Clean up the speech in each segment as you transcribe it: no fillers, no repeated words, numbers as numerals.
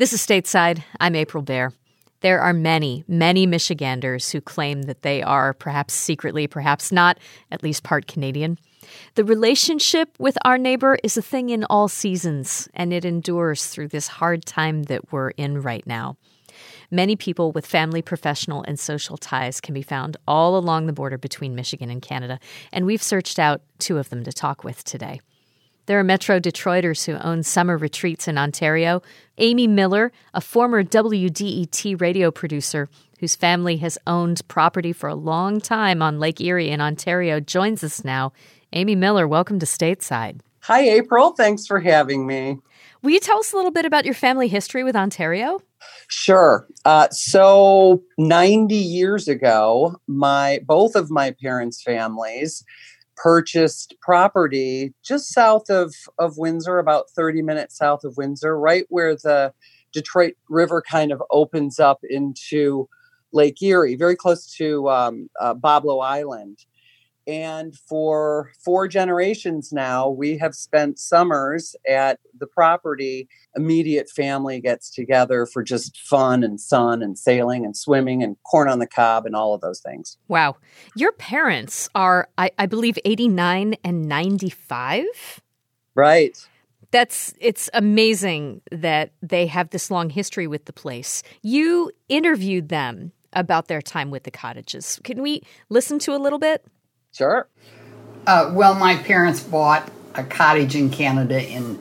This is Stateside. I'm April Baer. There are many, many Michiganders who claim that they are perhaps secretly, perhaps not, at least part Canadian. The relationship with our neighbor is a thing in all seasons, and it endures through this hard time that we're in right now. Many people with family, professional, and social ties can be found all along the border between Michigan and Canada, and we've searched out two of them to talk with today. There are Metro Detroiters who own summer retreats in Ontario. Amy Miller, a former WDET radio producer whose family has owned property for a long time on Lake Erie in Ontario, joins us now. Amy Miller, welcome to Stateside. Hi, April. Thanks for having me. Will you tell us a little bit about your family history with Ontario? Sure. So 90 years ago, both of my parents' families purchased property just south of Windsor, about 30 minutes south of Windsor, right where the Detroit River kind of opens up into Lake Erie, very close to Boblo Island. And for 4 generations now, we have spent summers at the property. Immediate family gets together for just fun and sun and sailing and swimming and corn on the cob and all of those things. Wow. Your parents are, I believe, 89 and 95? Right. It's amazing that they have this long history with the place. You interviewed them about their time with the cottages. Can we listen to a little bit? Sure. Well, my parents bought a cottage in Canada in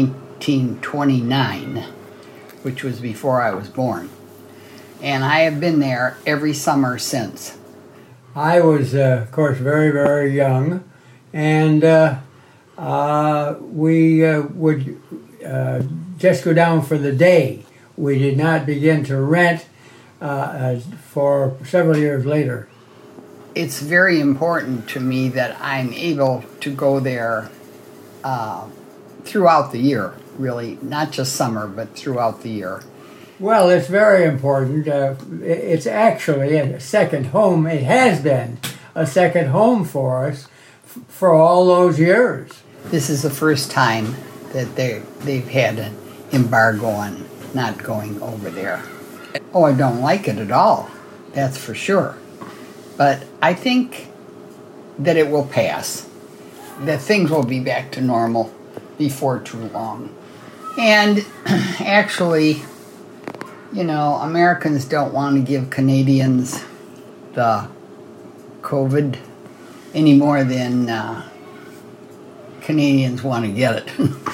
1929, which was before I was born. And I have been there every summer since. I was, of course, very, very young, and we would just go down for the day. We did not begin to rent for several years later. It's very important to me that I'm able to go there throughout the year, really, not just summer, but throughout the year. Well, it's very important. It's actually a second home. It has been a second home for us for all those years. This is the first time that they've had an embargo on not going over there. Oh, I don't like it at all, that's for sure. But I think that it will pass, that things will be back to normal before too long. And actually, Americans don't want to give Canadians the COVID any more than Canadians want to get it.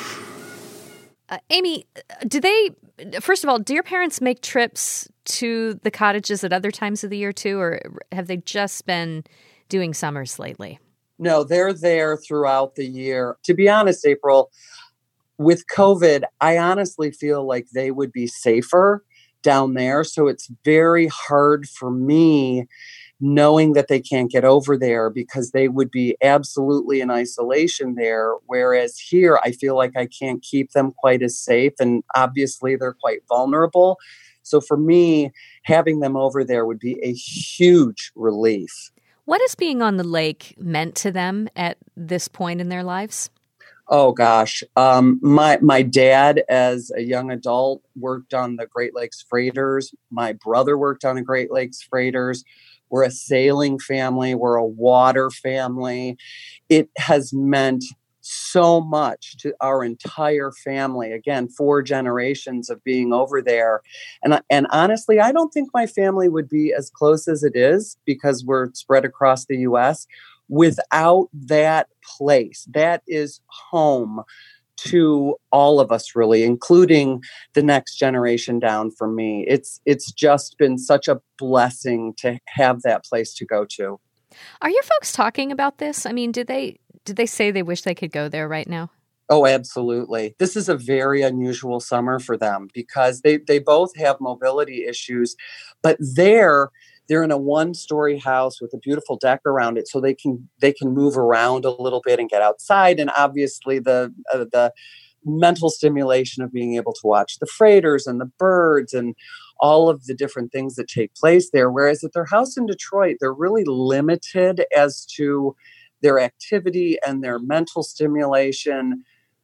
Amy, first of all, do your parents make trips to the cottages at other times of the year too, or have they just been doing summers lately? No, they're there throughout the year. To be honest, April, with COVID, I honestly feel like they would be safer down there. So it's very hard for me knowing that they can't get over there because they would be absolutely in isolation there. Whereas here, I feel like I can't keep them quite as safe. And obviously, they're quite vulnerable. So for me, having them over there would be a huge relief. What has being on the lake meant to them at this point in their lives? Oh, gosh. My dad, as a young adult, worked on the Great Lakes Freighters. My brother worked on the Great Lakes Freighters. We're a sailing family. We're a water family. It has meant so much to our entire family. Again, 4 generations of being over there. And honestly, I don't think my family would be as close as it is because we're spread across the U.S. without that place. That is home to all of us, really, including the next generation down from me. It's just been such a blessing to have that place to go to. Are your folks talking about this? I mean, did they say they wish they could go there right now? Oh, absolutely. This is a very unusual summer for them because they both have mobility issues, but they're in a 1-story house with a beautiful deck around it, so they can move around a little bit and get outside. And obviously, the mental stimulation of being able to watch the freighters and the birds and all of the different things that take place there. Whereas at their house in Detroit, they're really limited as to their activity and their mental stimulation.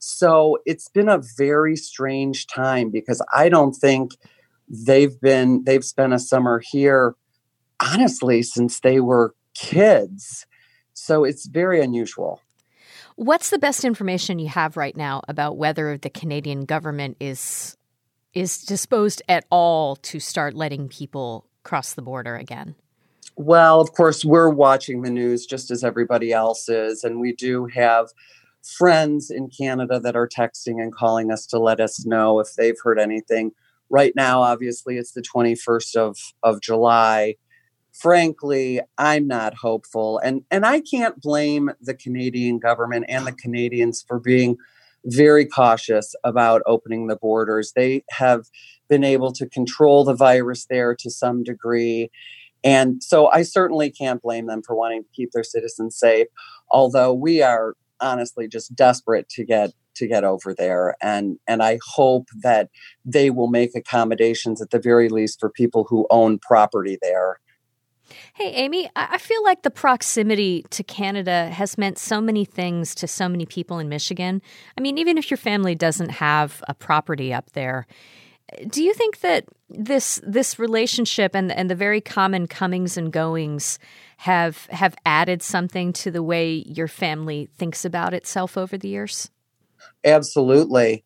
So it's been a very strange time because I don't think they've spent a summer here, honestly, since they were kids. So it's very unusual. What's the best information you have right now about whether the Canadian government is disposed at all to start letting people cross the border again? Well, of course, we're watching the news just as everybody else is. And we do have friends in Canada that are texting and calling us to let us know if they've heard anything. Right now, obviously, it's the 21st of July. Frankly, I'm not hopeful. And I can't blame the Canadian government and the Canadians for being very cautious about opening the borders. They have been able to control the virus there to some degree. And so I certainly can't blame them for wanting to keep their citizens safe, although we are honestly just desperate to get over there. And I hope that they will make accommodations at the very least for people who own property there. Hey, Amy, I feel like the proximity to Canada has meant so many things to so many people in Michigan. I mean, even if your family doesn't have a property up there, do you think that this relationship and the very common comings and goings have added something to the way your family thinks about itself over the years? Absolutely.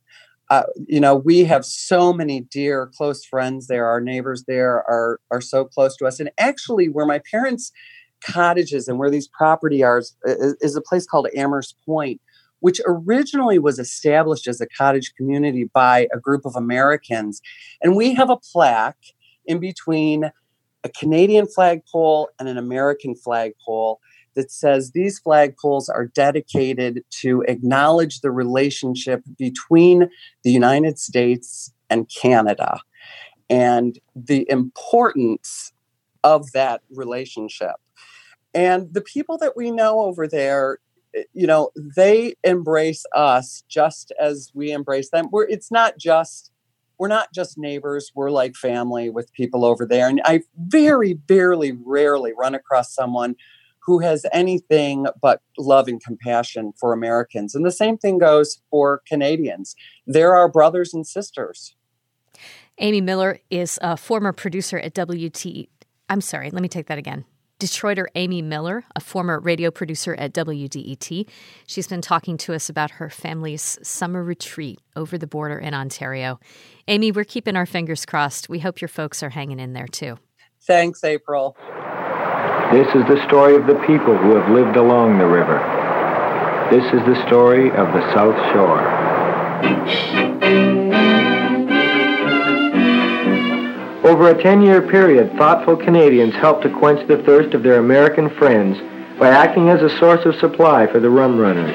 We have so many dear, close friends there. Our neighbors there are so close to us. And actually, where my parents' cottages and where these property are is a place called Amherst Point, which originally was established as a cottage community by a group of Americans. And we have a plaque in between a Canadian flagpole and an American flagpole that says these flagpoles are dedicated to acknowledge the relationship between the United States and Canada and the importance of that relationship. And the people that we know over there, they embrace us just as we embrace them. We're not just neighbors. We're like family with people over there. And I rarely run across someone who has anything but love and compassion for Americans. And the same thing goes for Canadians. They're our brothers and sisters. Amy Miller is a former producer at Detroiter Amy Miller, a former radio producer at WDET. She's been talking to us about her family's summer retreat over the border in Ontario. Amy, we're keeping our fingers crossed. We hope your folks are hanging in there too. Thanks, April. This is the story of the people who have lived along the river. This is the story of the South Shore. Over a 10-year period, thoughtful Canadians helped to quench the thirst of their American friends by acting as a source of supply for the rum runners.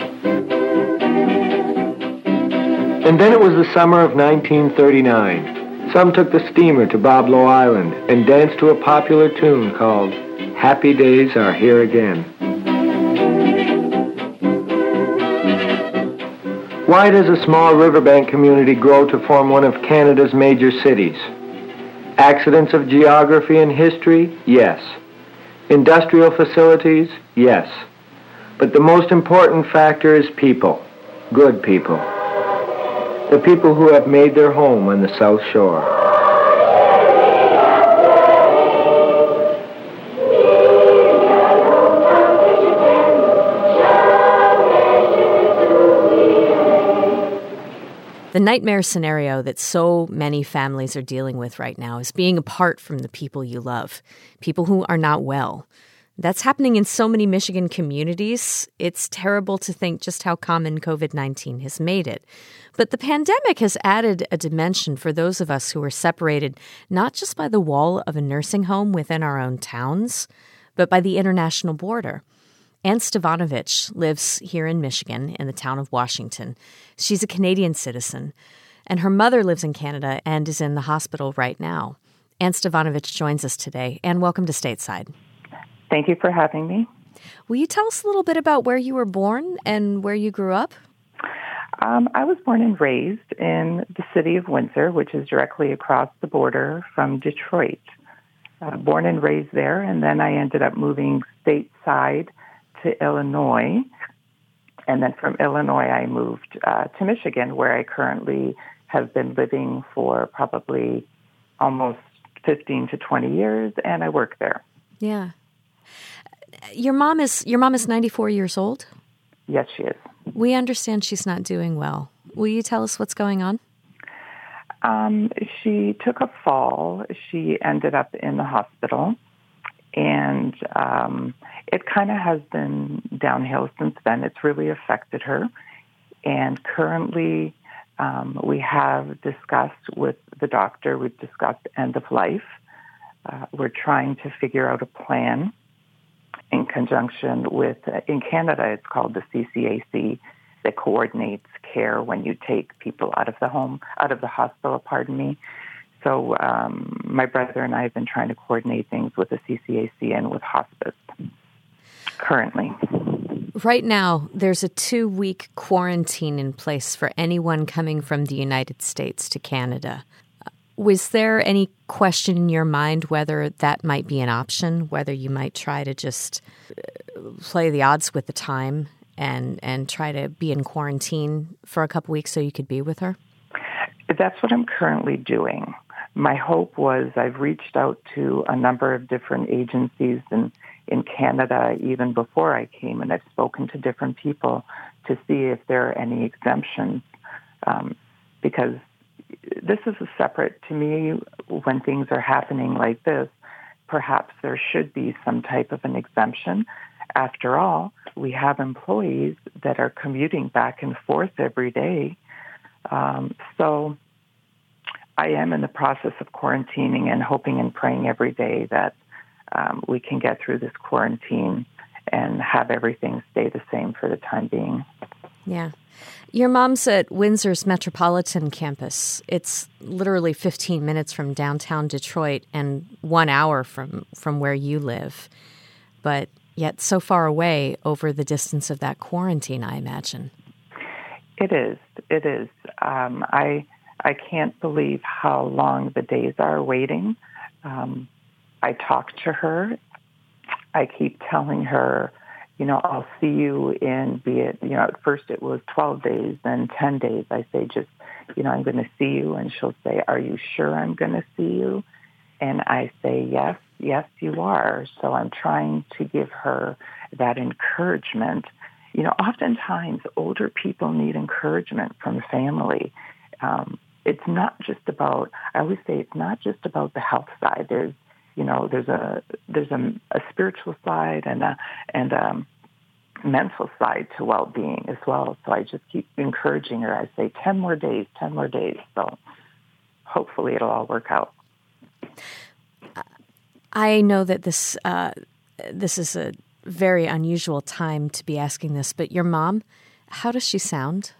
And then it was the summer of 1939. Some took the steamer to Boblo Island and danced to a popular tune called Happy Days Are Here Again. Why does a small riverbank community grow to form one of Canada's major cities? Accidents of geography and history? Yes. Industrial facilities? Yes. But the most important factor is people. Good people. The people who have made their home on the South Shore. The nightmare scenario that so many families are dealing with right now is being apart from the people you love, people who are not well. That's happening in so many Michigan communities. It's terrible to think just how common COVID-19 has made it. But the pandemic has added a dimension for those of us who are separated not just by the wall of a nursing home within our own towns, but by the international border. Anne Stavanovich lives here in Michigan in the town of Washington. She's a Canadian citizen, and her mother lives in Canada and is in the hospital right now. Anne Stavanovich joins us today. Anne, welcome to Stateside. Thank you for having me. Will you tell us a little bit about where you were born and where you grew up? I was born and raised in the city of Windsor, which is directly across the border from Detroit. Born and raised there, and then I ended up moving stateside to Illinois. And then from Illinois, I moved to Michigan, where I currently have been living for probably almost 15 to 20 years, and I work there. Yeah. Your mom is 94 years old? Yes, she is. We understand she's not doing well. Will you tell us what's going on? She took a fall. She ended up in the hospital, and it kind of has been downhill since then. It's really affected her. And currently, we have discussed with the doctor, we've discussed end of life. We're trying to figure out a plan in conjunction with, in Canada, it's called the CCAC, that coordinates care when you take people out of the hospital, So my brother and I have been trying to coordinate things with the CCAC and with hospice currently. Right now, there's a 2-week quarantine in place for anyone coming from the United States to Canada. Was there any question in your mind whether that might be an option, whether you might try to just play the odds with the time and try to be in quarantine for a couple weeks so you could be with her? That's what I'm currently doing. My hope was I've reached out to a number of different agencies in Canada even before I came, and I've spoken to different people to see if there are any exemptions, because this is a separate, to me, when things are happening like this, perhaps there should be some type of an exemption. After all, we have employees that are commuting back and forth every day. So I am in the process of quarantining and hoping and praying every day that we can get through this quarantine and have everything stay the same for the time being. Yeah. Your mom's at Windsor's Metropolitan Campus. It's literally 15 minutes from downtown Detroit and 1 hour from where you live, but yet so far away over the distance of that quarantine, I imagine. It is. It is. I can't believe how long the days are waiting. I talk to her. I keep telling her, I'll see you in, at first it was 12 days, then 10 days. I say, just, I'm going to see you. And she'll say, are you sure I'm going to see you? And I say, yes, you are. So I'm trying to give her that encouragement. Oftentimes older people need encouragement from family. It's not just about, I always say it's not just about the health side. There's a spiritual side and a mental side to well-being as well. So I just keep encouraging her. I say 10 more days. So hopefully it'll all work out. I know that this is a very unusual time to be asking this, but your mom, how does she sound?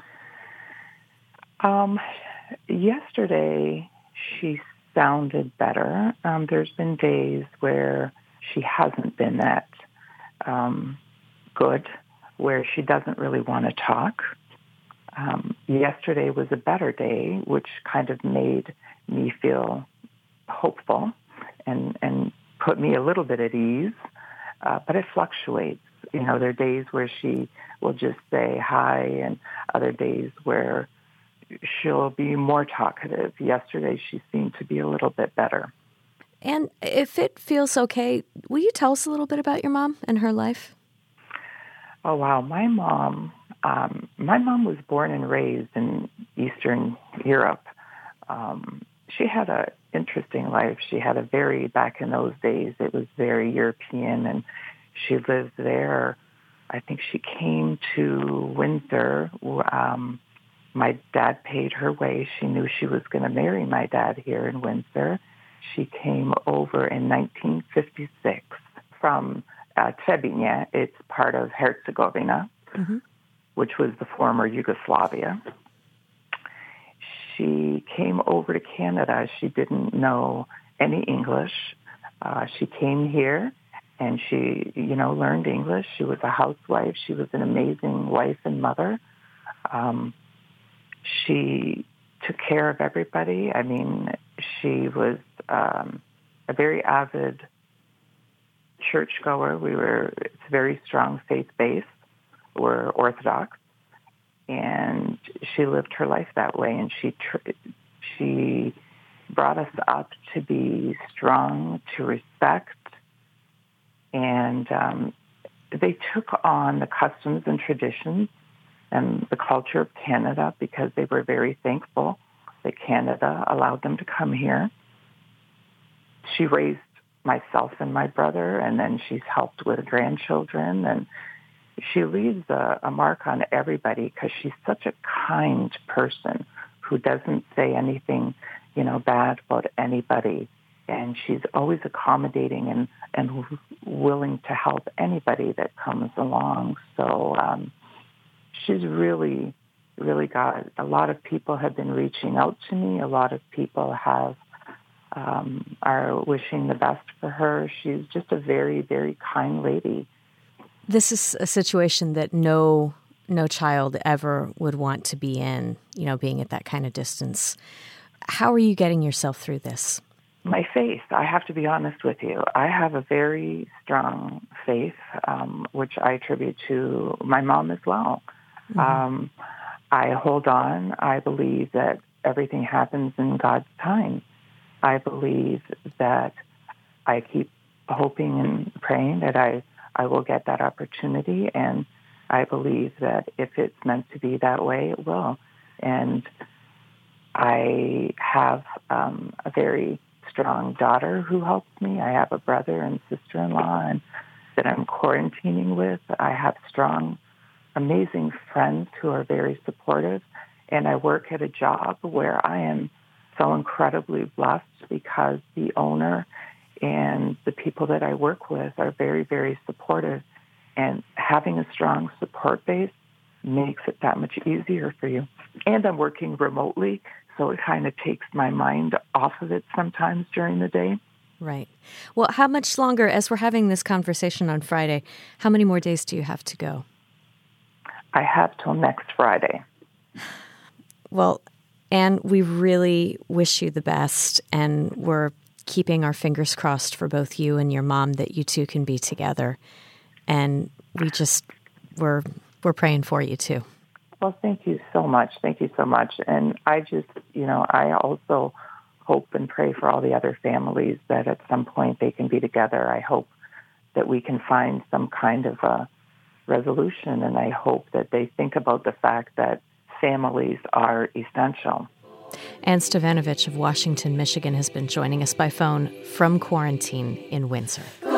Yesterday she sounded better. There's been days where she hasn't been that good, where she doesn't really want to talk. Yesterday was a better day, which kind of made me feel hopeful and put me a little bit at ease. But it fluctuates. There are days where she will just say hi and other days where she'll be more talkative. Yesterday, she seemed to be a little bit better. And if it feels okay, will you tell us a little bit about your mom and her life? Oh, wow. My mom was born and raised in Eastern Europe. She had an interesting life. She had back in those days, it was very European, and she lived there. I think she came to Windsor. My dad paid her way. She knew she was going to marry my dad here in Windsor. She came over in 1956 from Trebinje. It's part of Herzegovina, which was the former Yugoslavia. She came over to Canada. She didn't know any English. She came here and she, learned English. She was a housewife. She was an amazing wife and mother. She took care of everybody. I mean, she was a very avid churchgoer. It's a very strong faith base. were Orthodox, and she lived her life that way, and she brought us up to be strong, to respect, and they took on the customs and traditions and the culture of Canada because they were very thankful that Canada allowed them to come here. She raised myself and my brother, and then she's helped with grandchildren, and she leaves a mark on everybody because she's such a kind person who doesn't say anything, bad about anybody. And she's always accommodating and willing to help anybody that comes along. So she's really, really got, a lot of people have been reaching out to me. A lot of people are wishing the best for her. She's just a very, very kind lady. This is a situation that no child ever would want to be in, being at that kind of distance. How are you getting yourself through this? My faith, I have to be honest with you. I have a very strong faith, which I attribute to my mom as well. Mm-hmm. I hold on. I believe that everything happens in God's time. I believe that I keep hoping and praying that I will get that opportunity, and I believe that if it's meant to be that way, it will. And I have a very strong daughter who helps me. I have a brother and sister-in-law that I'm quarantining with. I have strong, amazing friends who are very supportive, and I work at a job where I am so incredibly blessed because the owner and the people that I work with are very, very supportive, and having a strong support base makes it that much easier for you. And I'm working remotely, so it kind of takes my mind off of it sometimes during the day. Right. Well, how much longer, as we're having this conversation on Friday, how many more days do you have to go? I have till next Friday. Well, Anne, we really wish you the best, and we're keeping our fingers crossed for both you and your mom that you two can be together. And we're praying for you too. Well, thank you so much. Thank you so much. And I just, I also hope and pray for all the other families that at some point they can be together. I hope that we can find some kind of a resolution, and I hope that they think about the fact that families are essential. Anne Stevanovich of Washington, Michigan has been joining us by phone from quarantine in Windsor.